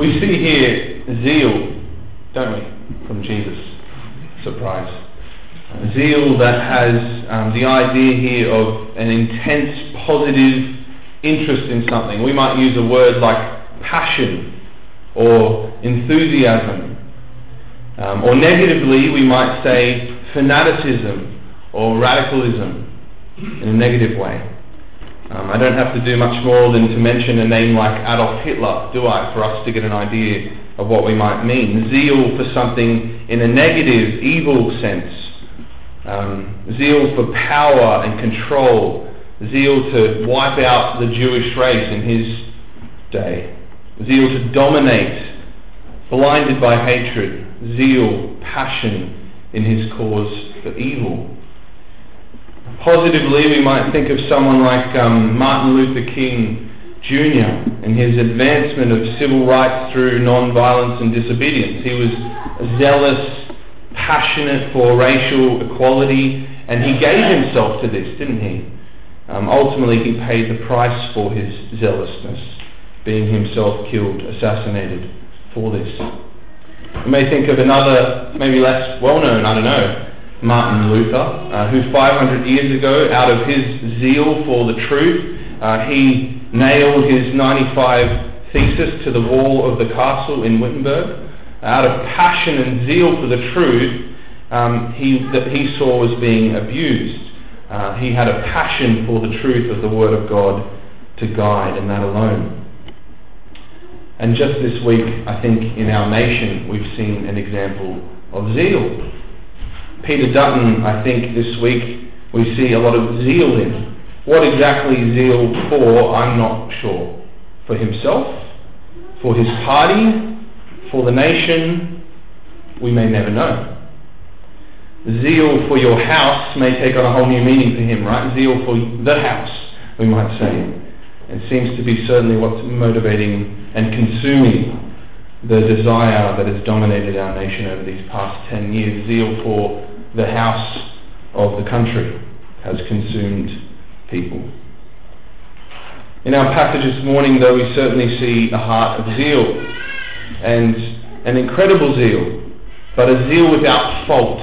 We see here zeal, don't we, from Jesus. Surprise. Zeal that has the idea here of an intense, positive interest in something. We might use a word like passion or enthusiasm. Or negatively, we might say fanaticism or radicalism in a negative way. I don't have to do much more than to mention a name like Adolf Hitler, do I, for us to get an idea of what we might mean. Zeal for something in a negative, evil sense. Zeal for power and control. Zeal to wipe out the Jewish race in his day. Zeal to dominate, blinded by hatred. Zeal, passion in his cause for evil. Positively, we might think of someone like Martin Luther King Jr. and his advancement of civil rights through non-violence and disobedience. He was zealous, passionate for racial equality, and he gave himself to this, didn't he? Ultimately, he paid the price for his zealousness, being himself killed, assassinated for this. You may think of another, maybe less well-known, I don't know, Martin Luther, who 500 years ago, out of his zeal for the truth, he nailed his 95 Thesis to the wall of the castle in Wittenberg. Out of passion and zeal for the truth that he saw was being abused. He had a passion for the truth of the Word of God to guide, and that alone. And just this week, I think in our nation, we've seen an example of zeal. Peter Dutton, I think this week, we see a lot of zeal in. What exactly zeal for, I'm not sure. For himself? For his party? For the nation? We may never know. Zeal for your house may take on a whole new meaning for him, right? Zeal for the house, we might say. It seems to be certainly what's motivating and consuming the desire that has dominated our nation over these past 10 years. Zeal for the house of the country has consumed people. In our passage this morning, though, we certainly see a heart of zeal, and an incredible zeal, but a zeal without fault.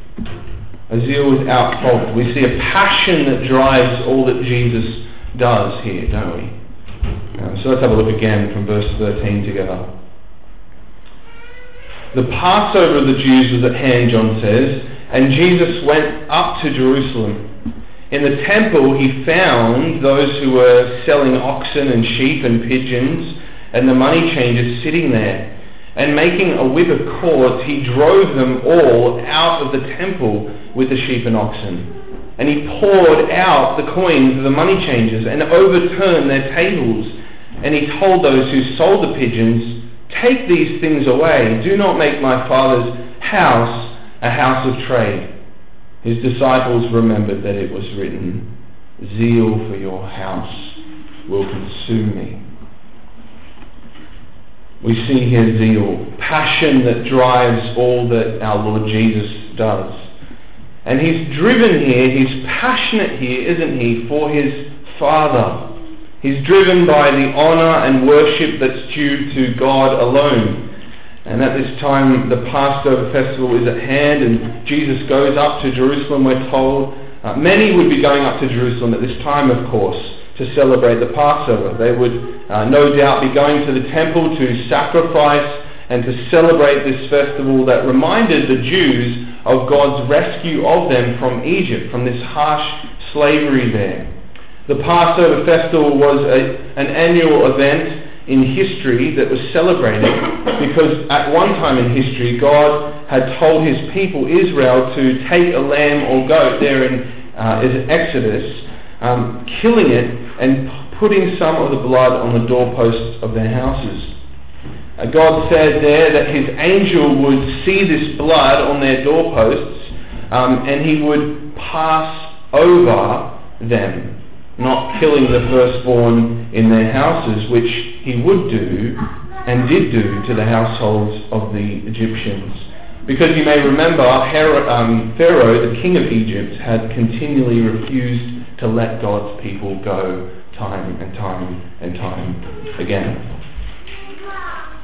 A zeal without fault. We see a passion that drives all that Jesus does here, don't we? So let's have a look again from verse 13 together. The Passover of the Jews was at hand, John says, and Jesus went up to Jerusalem. In the temple he found those who were selling oxen and sheep and pigeons, and the money changers sitting there. And making a whip of cords, he drove them all out of the temple with the sheep and oxen. And he poured out the coins of the money changers and overturned their tables. And he told those who sold the pigeons, "Take these things away. Do not make my Father's house a house of trade." His disciples remembered that it was written, "Zeal for your house will consume me." We see here zeal, passion that drives all that our Lord Jesus does. And he's driven here, he's passionate here, isn't he, for his Father. He's driven by the honour and worship that's due to God alone. And at this time, the Passover festival is at hand, and Jesus goes up to Jerusalem, we're told. Many would be going up to Jerusalem at this time, of course, to celebrate the Passover. They would no doubt be going to the temple to sacrifice and to celebrate this festival that reminded the Jews of God's rescue of them from Egypt, from this harsh slavery there. The Passover festival was an annual event in history that was celebrated because at one time in history God had told his people Israel to take a lamb or goat there in Exodus, killing it and putting some of the blood on the doorposts of their houses. God said there that his angel would see this blood on their doorposts and he would pass over them, not killing the firstborn in their houses, which he would do and did do to the households of the Egyptians. Because you may remember, Pharaoh, the king of Egypt, had continually refused to let God's people go time and time and time again.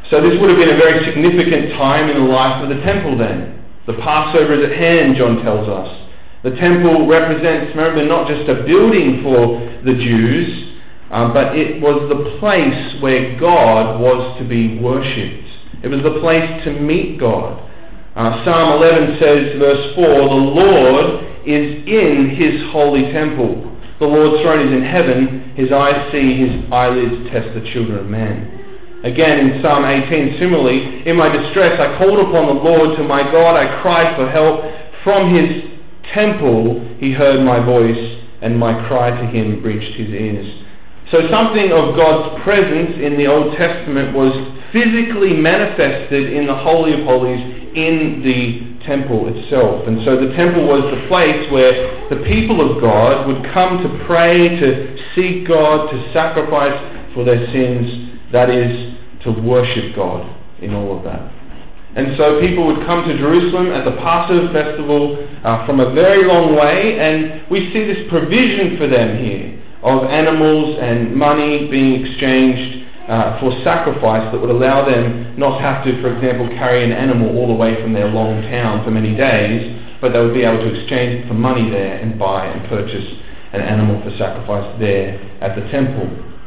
So this would have been a very significant time in the life of the temple then. The Passover is at hand, John tells us. The temple represents, remember, not just a building for the Jews, but it was the place where God was to be worshipped. It was the place to meet God. Psalm 11 says, verse 4, the Lord is in his holy temple. The Lord's throne is in heaven. His eyes see, his eyelids test the children of man. Again, in Psalm 18, similarly, in my distress I called upon the Lord, to my God I cried for help. From his temple he heard my voice, and my cry to him reached his ears. So something of God's presence in the Old Testament was physically manifested in the Holy of Holies in the temple itself. And so the temple was the place where the people of God would come to pray, to seek God, to sacrifice for their sins, that is, to worship God in all of that. And so people would come to Jerusalem at the Passover festival from a very long way, and we see this provision for them here of animals and money being exchanged for sacrifice that would allow them not to have to, for example, carry an animal all the way from their long town for many days, but they would be able to exchange it for money there and buy and purchase an animal for sacrifice there at the temple.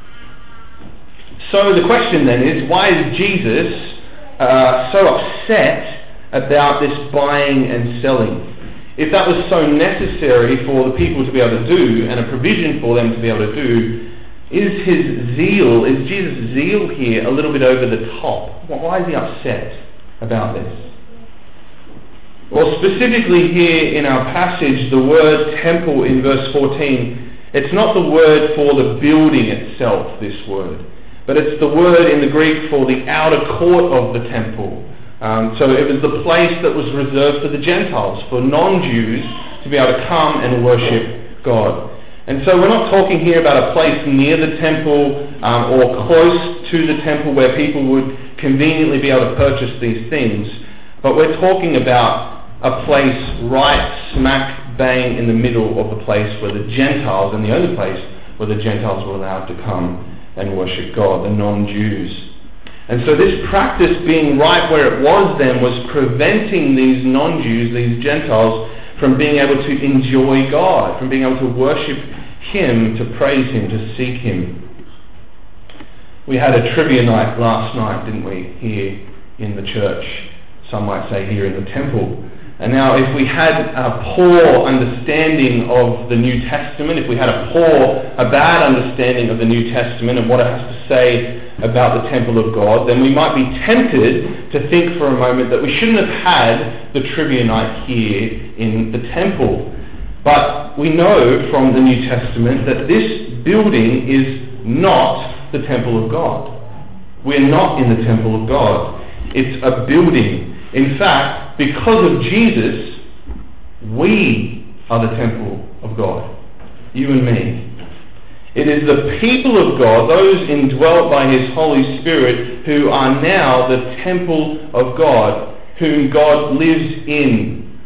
So the question then is, why is Jesus so upset about this buying and selling? If that was so necessary for the people to be able to do, and a provision for them to be able to do, is Jesus' zeal here a little bit over the top? Why is he upset about this? Well, specifically here in our passage, the word temple in verse 14, it's not the word for the building itself, this word, but it's the word in the Greek for the outer court of the temple. So it was the place that was reserved for the Gentiles, for non-Jews to be able to come and worship God. And so we're not talking here about a place near the temple or close to the temple where people would conveniently be able to purchase these things, but we're talking about a place right smack bang in the middle of the place where the Gentiles, and the only place where the Gentiles were allowed to come and worship God, the non-Jews. And so this practice being right where it was then was preventing these non-Jews, these Gentiles, from being able to enjoy God, from being able to worship him, to praise him, to seek him. We had a trivia night last night, didn't we, here in the church. Some might say here in the temple. And now if we had a poor understanding of the New Testament, if we had a bad understanding of the New Testament and what it has to say about the temple of God, then we might be tempted to think for a moment that we shouldn't have had the trivia night here in the temple. But we know from the New Testament that this building is not the temple of God. We're not in the temple of God. It's a building. In fact, because of Jesus, we are the temple of God. You and me. It is the people of God, those indwelt by his Holy Spirit, who are now the temple of God, whom God lives in.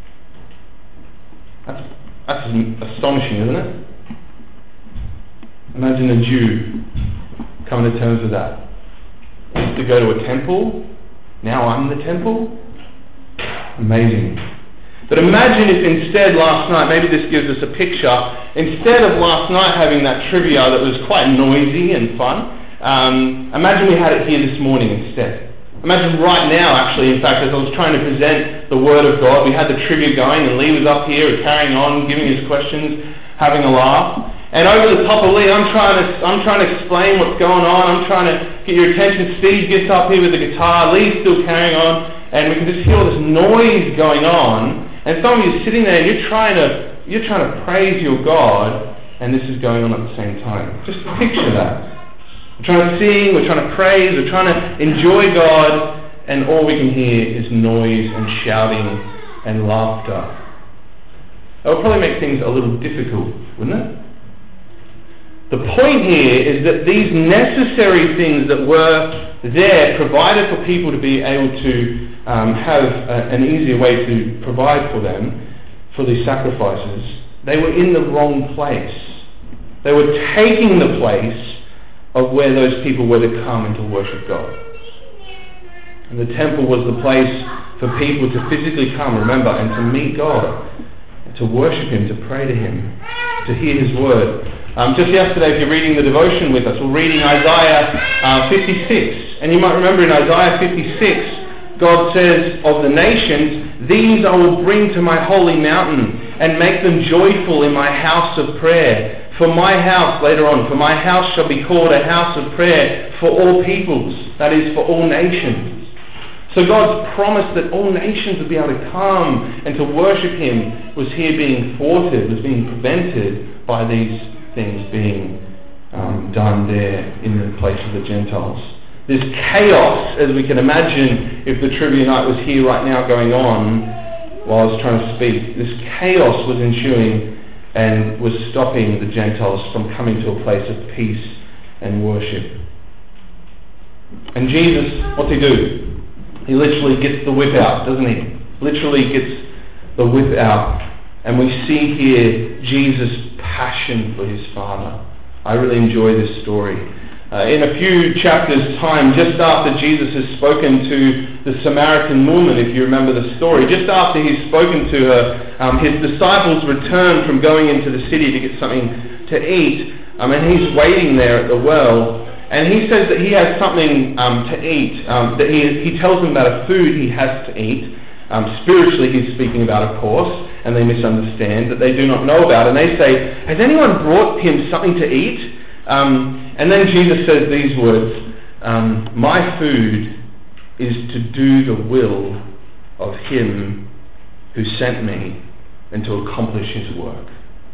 That's astonishing, isn't it? Imagine a Jew coming to terms with that. I used to go to a temple, now I'm the temple. Amazing. But imagine if instead last night, maybe this gives us a picture, instead of last night having that trivia that was quite noisy and fun, imagine we had it here this morning instead. Imagine right now, actually, in fact, as I was trying to present the Word of God, we had the trivia going and Lee was up here carrying on, giving his questions, having a laugh. And over the top of Lee, I'm trying to explain what's going on. I'm trying to get your attention. Steve gets up here with the guitar. Lee's still carrying on. And we can just hear all this noise going on. And some of you are sitting there and you're trying to praise your God, and this is going on at the same time. Just picture that. We're trying to sing, we're trying to praise, we're trying to enjoy God, and all we can hear is noise and shouting and laughter. That would probably make things a little difficult, wouldn't it? The point here is that these necessary things that were there provided for people to be able to have an easier way to provide for them, for these sacrifices, they were in the wrong place. They were taking the place of where those people were to come and to worship God. And the temple was the place for people to physically come, remember, and to meet God, to worship Him, to pray to Him, to hear His word. Just yesterday, if you're reading the devotion with us, we're reading Isaiah 56. And you might remember in Isaiah 56, God says of the nations, "These I will bring to my holy mountain and make them joyful in my house of prayer. For my house," later on, "for my house shall be called a house of prayer for all peoples," that is, for all nations. So God's promise that all nations would be able to come and to worship Him was here being thwarted, was being prevented by these things being done there in the place of the Gentiles. This chaos, as we can imagine if the trivia night was here right now going on while I was trying to speak, this chaos was ensuing and was stopping the Gentiles from coming to a place of peace and worship. And Jesus, what's He do? He literally gets the whip out, doesn't He? Literally gets the whip out. And we see here Jesus' passion for His Father. I really enjoy this story. In a few chapters' time, just after Jesus has spoken to the Samaritan woman, if you remember the story, just after He's spoken to her, His disciples return from going into the city to get something to eat, and He's waiting there at the well. And He says that He has something to eat, that he tells them about a food He has to eat. Spiritually He's speaking about, of course, and they misunderstand, that they do not know about. And they say, "Has anyone brought Him something to eat?" And then Jesus says these words, "My food is to do the will of Him who sent me and to accomplish His work."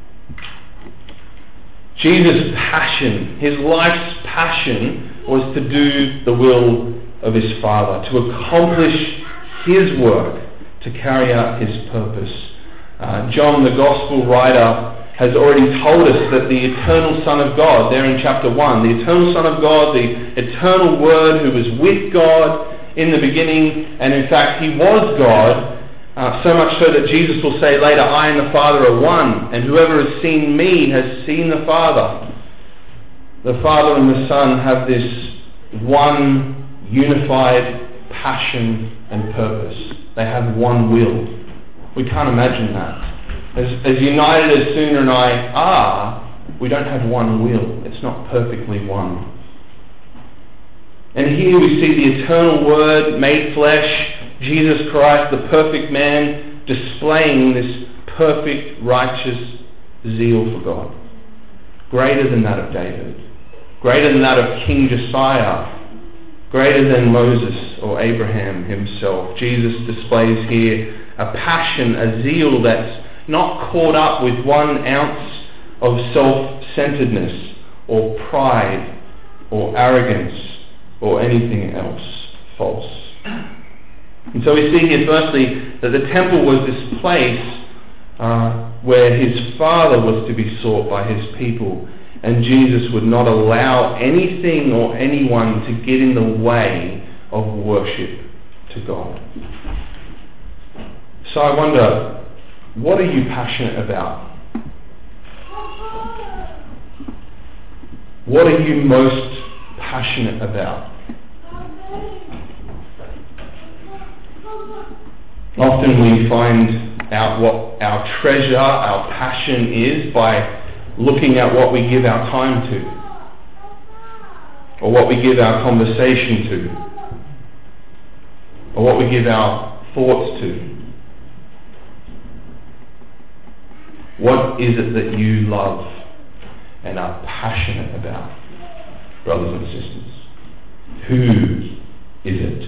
Jesus' passion, His life's passion, was to do the will of His Father, to accomplish His work, to carry out His purpose. John, the Gospel writer, has already told us that the eternal Son of God, there in chapter 1, the eternal Son of God, the eternal Word who was with God in the beginning, and in fact He was God, so much so that Jesus will say later, "I and the Father are one, and whoever has seen me has seen the Father." The Father and the Son have this one unified passion and purpose. They have one will. We can't imagine that. As united as Suna and I are, we don't have one will. It's not perfectly one. And here we see the eternal Word made flesh, Jesus Christ, the perfect man, displaying this perfect, righteous zeal for God. Greater than that of David. Greater than that of King Josiah. Greater than Moses or Abraham himself. Jesus displays here a passion, a zeal that's not caught up with 1 ounce of self-centeredness or pride or arrogance or anything else false. And so we see here firstly that the temple was this place where His Father was to be sought by His people, and Jesus would not allow anything or anyone to get in the way of worship to God. So I wonder, what are you passionate about? What are you most passionate about? Often we find out what our treasure, our passion is by looking at what we give our time to, or what we give our conversation to, or what we give our thoughts to. What is it that you love and are passionate about, brothers and sisters? Who is it?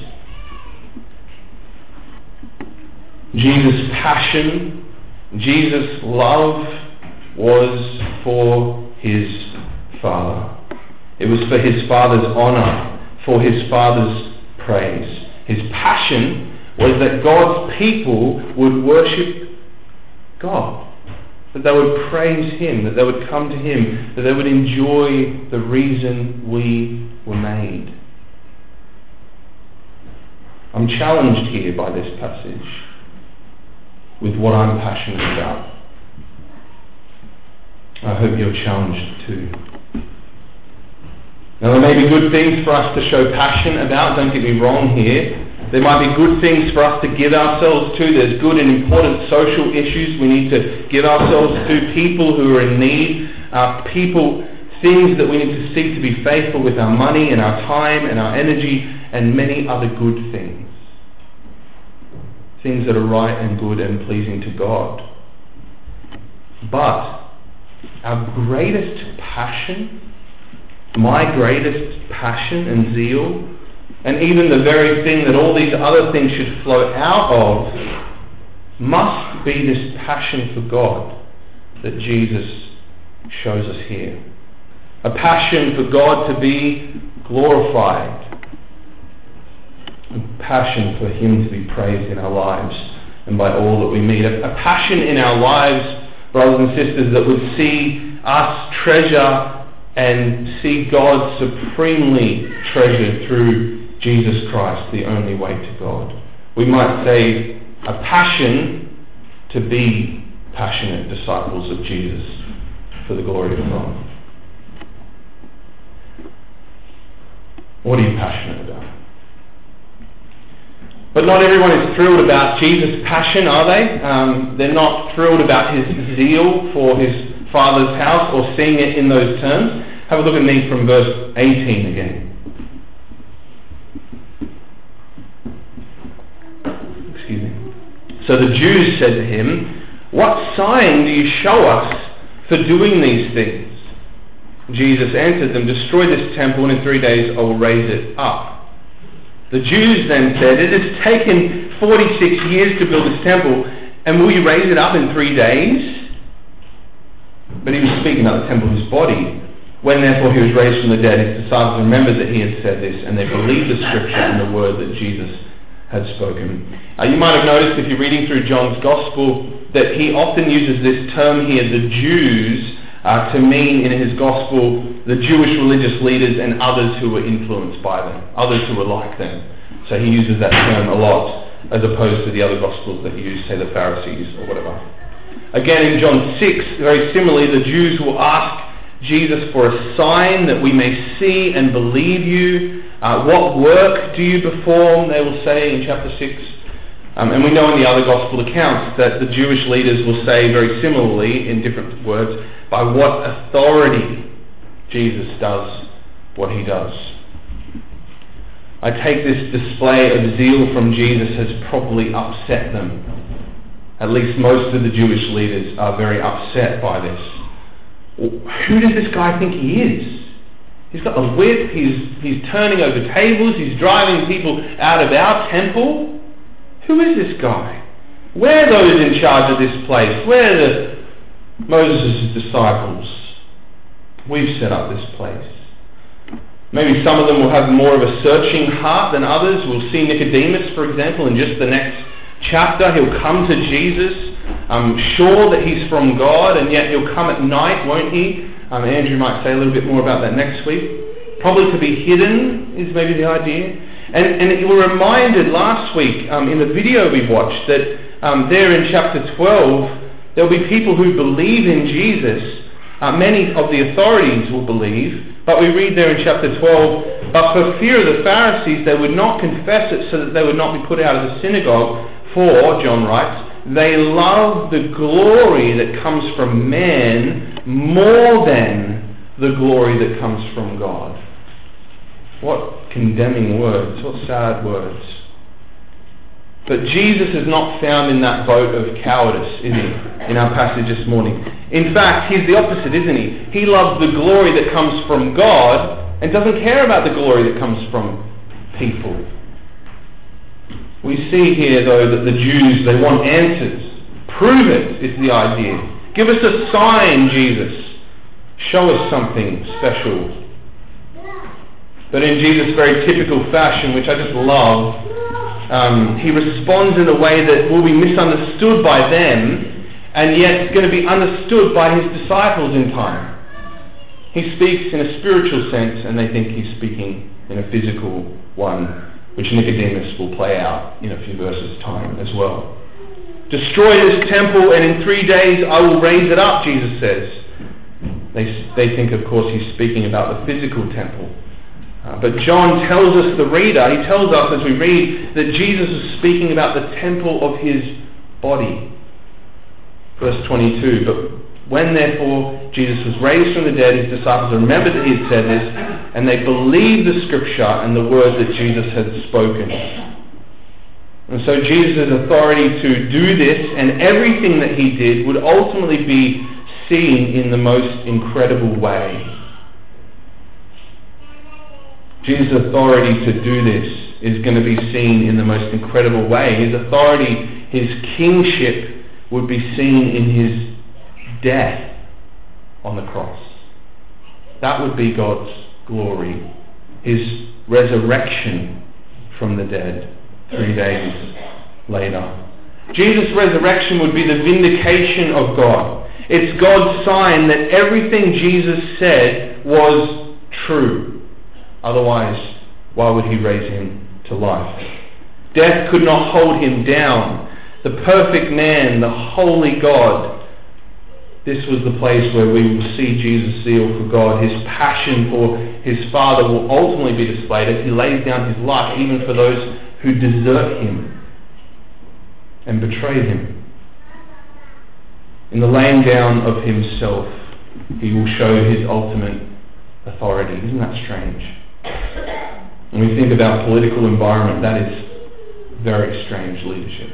Jesus' passion, Jesus' love was for His Father. It was for His Father's honour, for His Father's praise. His passion was that God's people would worship God, that they would praise Him, that they would come to Him, that they would enjoy the reason we were made. I'm challenged here by this passage with what I'm passionate about. I hope you're challenged too. Now there may be good things for us to show passion about, don't get me wrong here. There might be good things for us to give ourselves to. There's good and important social issues we need to give ourselves to. People who are in need. Things that we need to seek to be faithful with our money and our time and our energy and many other good things. Things that are right and good and pleasing to God. But our greatest passion, my greatest passion and zeal, and even the very thing that all these other things should flow out of, must be this passion for God that Jesus shows us here. A passion for God to be glorified. A passion for Him to be praised in our lives and by all that we meet. A passion in our lives, brothers and sisters, that would see us treasure and see God supremely treasured through Jesus Christ, the only way to God. We might say a passion to be passionate disciples of Jesus for the glory of God. What are you passionate about? But not everyone is thrilled about Jesus' passion, are they? They're not thrilled about His zeal for His Father's house or seeing it in those terms. Have a look at me from verse 18 again. Excuse me. So the Jews said to Him, "What sign do you show us for doing these things?" Jesus answered them, "Destroy this temple, and in 3 days I will raise it up." The Jews then said, "It has taken 46 years to build this temple, and will you raise it up in 3 days?" But He was speaking about the temple of His body. When therefore He was raised from the dead, His disciples remembered that He had said this, and they believed the Scripture and the word that Jesus had spoken. You might have noticed, if you're reading through John's Gospel, that he often uses this term here, the Jews, to mean in his Gospel the Jewish religious leaders and others who were influenced by them, others who were like them. So he uses that term a lot, as opposed to the other Gospels that use, say, the Pharisees or whatever. Again, in John 6, very similarly, the Jews will ask Jesus for a sign that we may see and believe you. What work do you perform, they will say in chapter 6. And we know in the other Gospel accounts that the Jewish leaders will say very similarly, in different words, by what authority Jesus does what He does. I take this display of zeal from Jesus has probably upset them. At least most of the Jewish leaders are very upset by this. Who does this guy think he is? He's got a whip, he's turning over tables, he's driving people out of our temple. Who is this guy? Where are those in charge of this place? Where are Moses' disciples? We've set up this place. Maybe some of them will have more of a searching heart than others. We'll see Nicodemus, for example, in just the next chapter. He'll come to Jesus, sure that he's from God, and yet he'll come at night, won't he? Andrew might say a little bit more about that next week. Probably to be hidden is maybe the idea. And you were reminded last week in the video we watched that there in chapter 12 there'll be people who believe in Jesus. Many of the authorities will believe, but we read there in chapter 12, but for fear of the Pharisees they would not confess it so that they would not be put out of the synagogue, for, John writes, they love the glory that comes from man more than the glory that comes from God. What condemning words, what sad words. But Jesus is not found in that boat of cowardice, is he, in our passage this morning? In fact, he's the opposite, isn't he? He loves the glory that comes from God and doesn't care about the glory that comes from people. We see here, though, that the Jews, they want answers. Prove it, is the idea. Give us a sign, Jesus. Show us something special. But in Jesus' very typical fashion, which I just love, he responds in a way that will be misunderstood by them, and yet it's going to be understood by his disciples in time. He speaks in a spiritual sense, and they think he's speaking in a physical one, which Nicodemus will play out in a few verses' time as well. Destroy this temple, and in 3 days I will raise it up, Jesus says. They think, of course, he's speaking about the physical temple. But John tells us, the reader, he tells us as we read that Jesus is speaking about the temple of his body. Verse 22, but when therefore Jesus was raised from the dead, his disciples remembered that he had said this, and they believed the scripture and the word that Jesus had spoken. And so Jesus' authority to do this and everything that he did would ultimately be seen in the most incredible way. Jesus' authority to do this is going to be seen in the most incredible way. His authority, his kingship, would be seen in his death on the cross. That would be God's glory. His resurrection from the dead 3 days later. Jesus' resurrection would be the vindication of God. It's God's sign that everything Jesus said was true. Otherwise, why would he raise him to life? Death could not hold him down. The perfect man, the holy God. This was the place where we will see Jesus' zeal for God. His passion for his Father will ultimately be displayed as he lays down his life even for those who desert him and betray him. In the laying down of himself, he will show his ultimate authority. Isn't that strange? When we think about political environment, that is very strange leadership.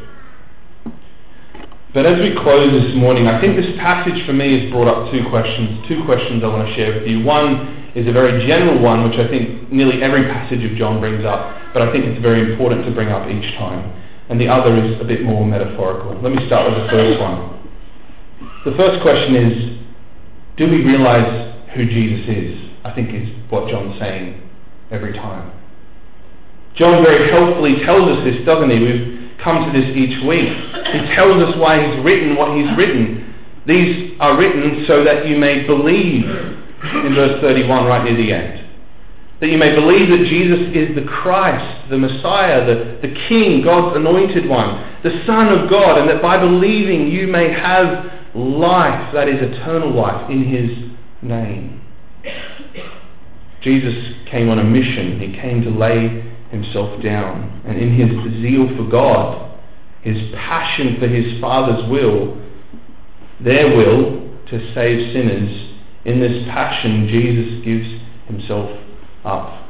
But as we close this morning, I think this passage for me has brought up two questions. Two questions I want to share with you. One is a very general one, which I think nearly every passage of John brings up, but I think it's very important to bring up each time. And the other is a bit more metaphorical. Let me start with the first one. The first question is, do we realize who Jesus is? I think is what John's saying every time. John very helpfully tells us this, doesn't he? We've come to this each week. He tells us why he's written what he's written. These are written so that you may believe, in verse 31 right near the end, that you may believe that Jesus is the Christ, the Messiah, the King, God's anointed one, the Son of God, and that by believing you may have life, that is eternal life, in his name. Jesus came on a mission. He came to lay himself down. And in his zeal for God, his passion for his Father's will, their will to save sinners, in this passion Jesus gives himself up.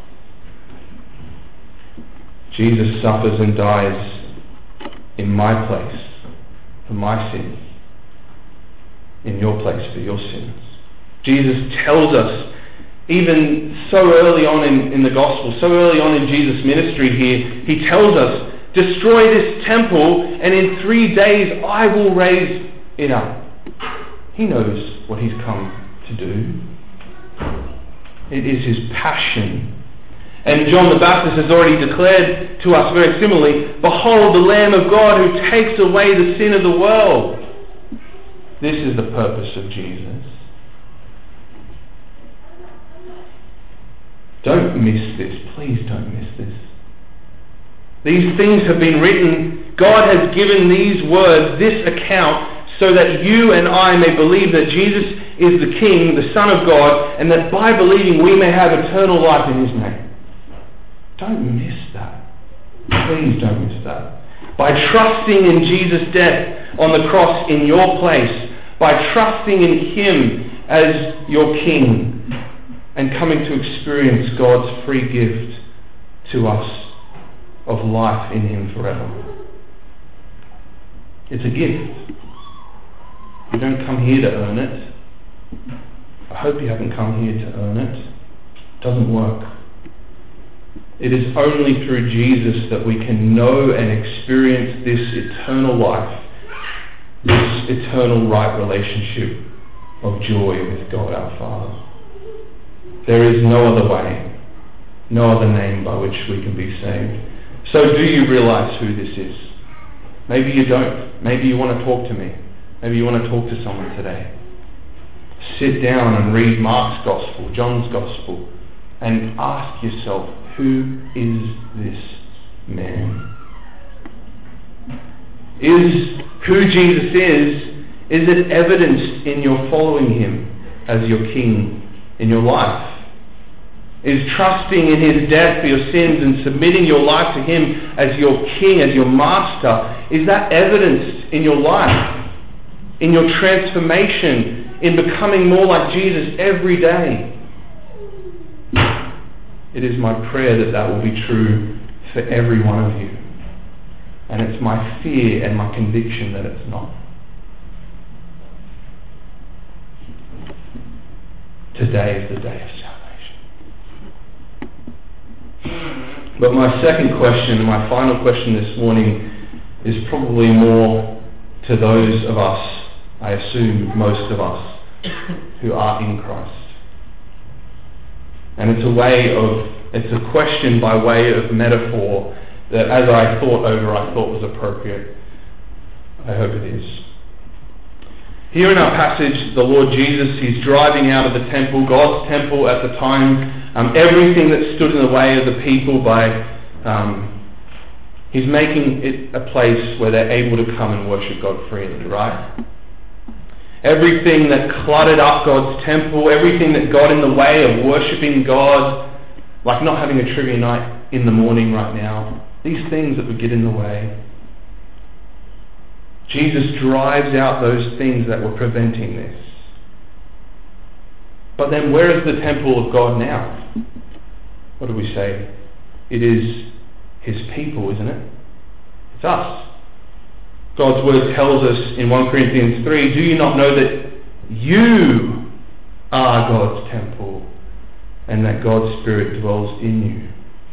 Jesus suffers and dies in my place for my sin, in your place for your sins. Jesus tells us, even so early on in the gospel, so early on in Jesus' ministry here, he tells us, destroy this temple and in 3 days I will raise it up. He knows what he's come to do. It is his passion. And John the Baptist has already declared to us very similarly, behold the Lamb of God who takes away the sin of the world. This is the purpose of Jesus. Don't miss this. Please don't miss this. These things have been written. God has given these words, this account, so that you and I may believe that Jesus is the King, the Son of God, and that by believing we may have eternal life in his name. Don't miss that. Please don't miss that. By trusting in Jesus' death on the cross in your place, by trusting in him as your King, and coming to experience God's free gift to us of life in him forever. It's a gift. You don't come here to earn it. I hope you haven't come here to earn it. It doesn't work. It is only through Jesus that we can know and experience this eternal life, this eternal right relationship of joy with God our Father. There is no other way, no other name by which we can be saved. So do you realize who this is? Maybe you don't. Maybe you want to talk to me. Maybe you want to talk to someone today. Sit down and read Mark's Gospel, John's Gospel, and ask yourself, who is this man? Is who Jesus is it evidenced in your following him as your King in your life? Is trusting in His death for your sins and submitting your life to Him as your King, as your Master, is that evidenced in your life, in your transformation, in becoming more like Jesus every day? It is my prayer that that will be true for every one of you. And it's my fear and my conviction that it's not. Today is the day of salvation. But my second question, my final question this morning, is probably more to those of us, I assume most of us, who are in Christ. And it's a question by way of metaphor that as I thought over, I thought was appropriate. I hope it is. Here in our passage, the Lord Jesus, He's driving out of the temple, God's temple at the time, everything that stood in the way of the people He's making it a place where they're able to come and worship God freely, right? Everything that cluttered up God's temple, everything that got in the way of worshipping God, like not having a trivia night in the morning right now, these things that would get in the way. Jesus drives out those things that were preventing this. But then where is the temple of God now? What do we say? It is His people, isn't it? It's us. God's word tells us in 1 Corinthians 3, do you not know that you are God's temple and that God's Spirit dwells in you?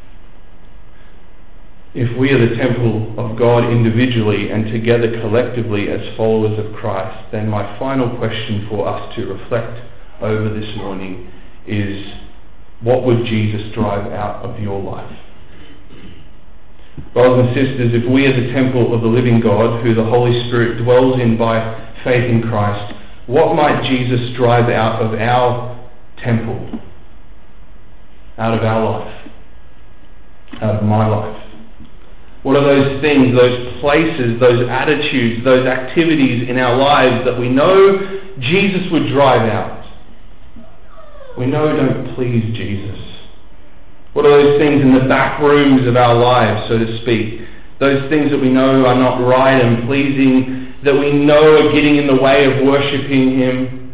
If we are the temple of God individually and together collectively as followers of Christ, then my final question for us to reflect over this morning is, what would Jesus drive out of your life? Brothers and sisters, if we are the temple of the living God, who the Holy Spirit dwells in by faith in Christ, what might Jesus drive out of our temple, out of our life, out of my life? What are those things, those places, those attitudes, those activities in our lives that we know Jesus would drive out? We know don't please Jesus. What are those things in the back rooms of our lives, so to speak? Those things that we know are not right and pleasing, that we know are getting in the way of worshipping Him.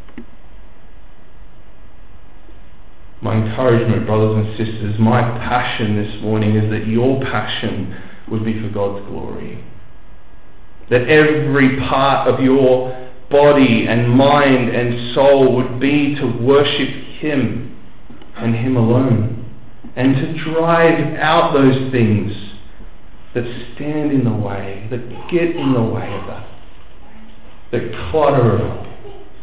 My encouragement, brothers and sisters, my passion this morning is that your passion would be for God's glory. That every part of your body and mind and soul would be to worship Him and Him alone. And to drive out those things that stand in the way, that get in the way of that, that clutter it up.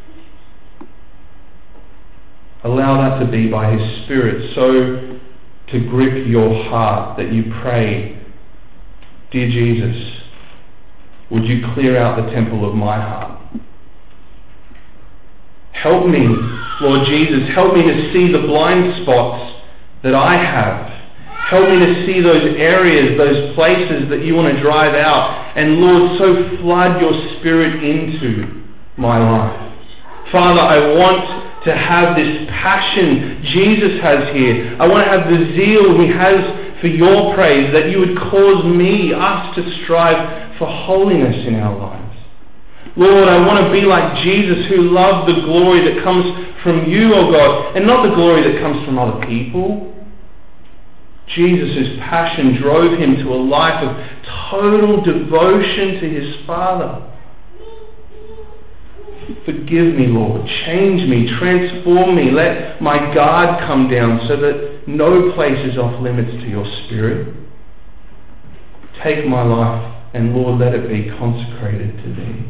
Allow that to be by His Spirit so to grip your heart that you pray, dear Jesus, would you clear out the temple of my heart? Help me, Lord Jesus, help me to see the blind spots that I have. Help me to see those areas, those places that you want to drive out. And Lord, so flood your Spirit into my life. Father, I want to have this passion Jesus has here. I want to have the zeal He has for your praise, that you would cause us to strive for holiness in our lives. Lord, I want to be like Jesus, who loved the glory that comes from you, O God, and not the glory that comes from other people. Jesus' passion drove Him to a life of total devotion to His Father. Forgive me, Lord. Change me. Transform me. Let my guard come down so that no place is off limits to your Spirit. Take my life and, Lord, let it be consecrated to Thee.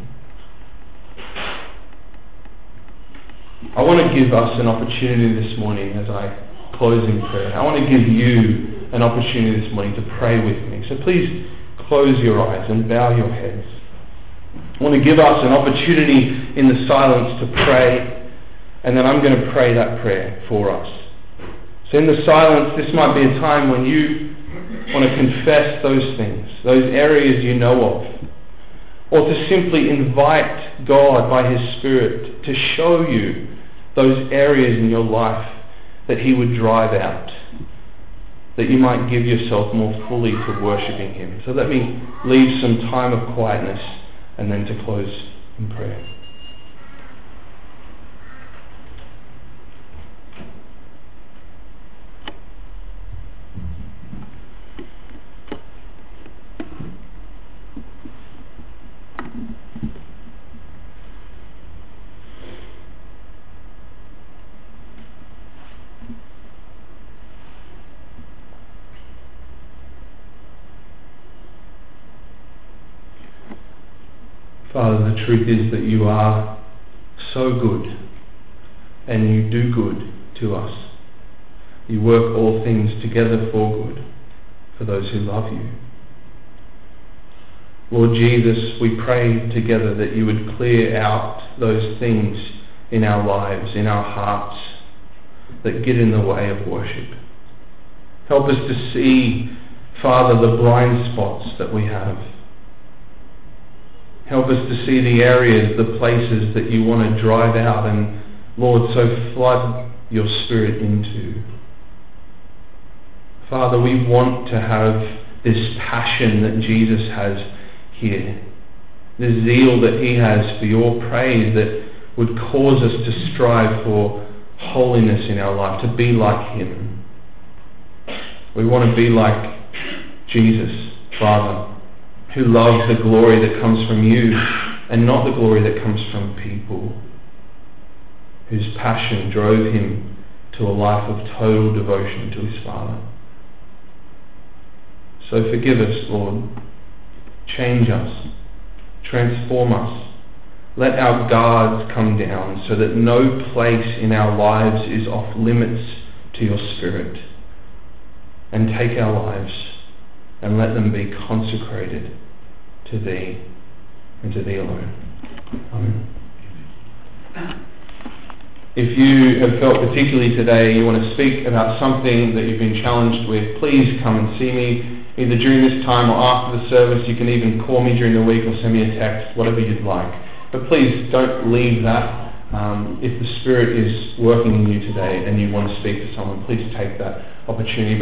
I want to give us an opportunity this morning as I close in prayer. I want to give you an opportunity this morning to pray with me. So please close your eyes and bow your heads. I want to give us an opportunity in the silence to pray, and then I'm going to pray that prayer for us. So in the silence, this might be a time when you want to confess those things, those areas you know of, or to simply invite God by His Spirit to show you those areas in your life that he would drive out, that you might give yourself more fully to worshipping him. So let me leave some time of quietness and then to close in prayer. Father, the truth is that you are so good, and you do good to us. You work all things together for good, for those who love you. Lord Jesus, we pray together that you would clear out those things in our lives, in our hearts, that get in the way of worship. Help us to see, Father, the blind spots that we have. Help us to see the areas, the places that you want to drive out and, Lord, so flood your Spirit into. Father, we want to have this passion that Jesus has here, the zeal that he has for your praise that would cause us to strive for holiness in our life, to be like him. We want to be like Jesus, Father, who loves the glory that comes from you and not the glory that comes from people, whose passion drove him to a life of total devotion to his Father. So forgive us, Lord. Change us. Transform us. Let our guards come down so that no place in our lives is off limits to your Spirit. And take our lives and let them be consecrated to thee and to thee alone. Amen. If you have felt particularly today you want to speak about something that you've been challenged with, please come and see me either during this time or after the service. You can even call me during the week or send me a text, whatever you'd like. But please don't leave that. If the Spirit is working in you today and you want to speak to someone, please take that opportunity.